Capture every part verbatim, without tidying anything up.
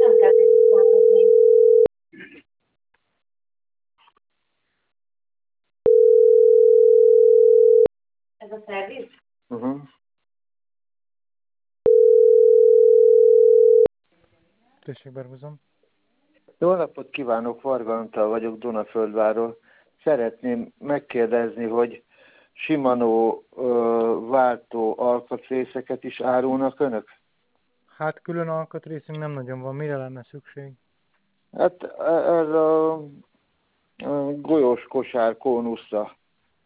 Nem kell megszámozni. Ez a szerviz? Uh-huh. Tessék, berhúzom. Jó napot kívánok, Varga Antal vagyok Dunaföldvárról. Szeretném megkérdezni, hogy Shimano ö, váltó alkatrészeket is árulnak önök? Hát külön alkatrészünk nem nagyon van, mire lenne szükség? Hát e- ez a, a golyós kosár kónuszra.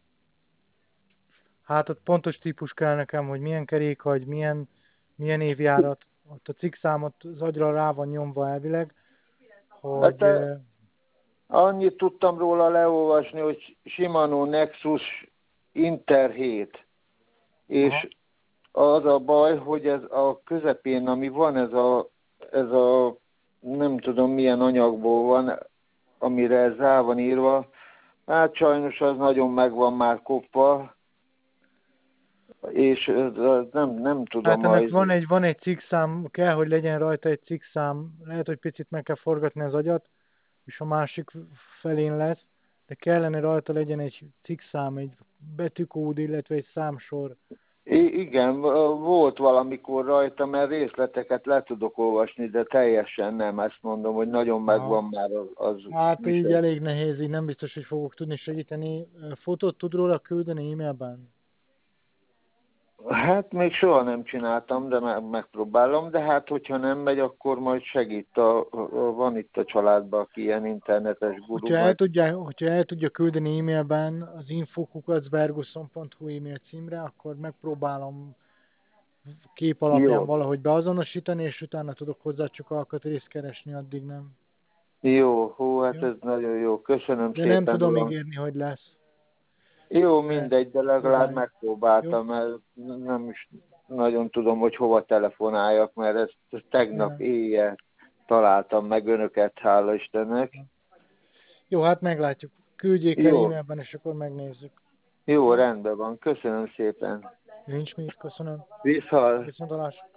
Hát ott pontos típus kell nekem, hogy milyen kerékhagy, milyen, milyen évjárat. Ott a cikkszámot az agyra rá van nyomva elvileg, hogy... Hát e, annyit tudtam róla leolvasni, hogy Shimano Nexus Inter hét. És aha, az a baj, hogy ez a közepén, ami van, ez a, ez a nem tudom milyen anyagból van, amire ez rá van írva, hát sajnos az nagyon meg van már kopva, és nem, nem tudom Hát ennek majd. van egy, van egy cikkszám, kell, hogy legyen rajta egy cikkszám, lehet, hogy picit meg kell forgatni az agyat, és a másik felén lesz, de kellene rajta legyen egy cikkszám, egy betűkód, illetve egy számsor. I- igen, volt valamikor rajta, mert részleteket le tudok olvasni, de teljesen nem, ezt mondom, hogy nagyon megvan már az, az Hát viszont. így elég nehéz, így nem biztos, hogy fogok tudni segíteni. Fotót tud róla küldeni e-mailben? Hát még soha nem csináltam, de meg, megpróbálom, de hát hogyha nem megy, akkor majd segít. A, a, van itt a családban, aki ilyen internetes guru. Hogyha el, tudja, hogyha el tudja küldeni e-mailben az infokukacberguszon pont hu e-mail címre, akkor megpróbálom kép alapján Jó. valahogy beazonosítani, és utána tudok hozzá csak alkatrészt keresni, addig nem. Jó, hú, hát jó? ez nagyon jó. Köszönöm de szépen. nem tudom uram. ígérni, hogy lesz. Jó, mindegy, de legalább Próbálj. megpróbáltam, mert nem is nagyon tudom, hogy hova telefonáljak, mert ezt tegnap Ja. éjjel találtam meg önöket, hála Istennek. Jó, hát meglátjuk. Küldjék el Jó. e-mailben, és akkor megnézzük. Jó, rendben van. Köszönöm szépen. Nincs mit, köszönöm. Viszont. Viszontlátásra.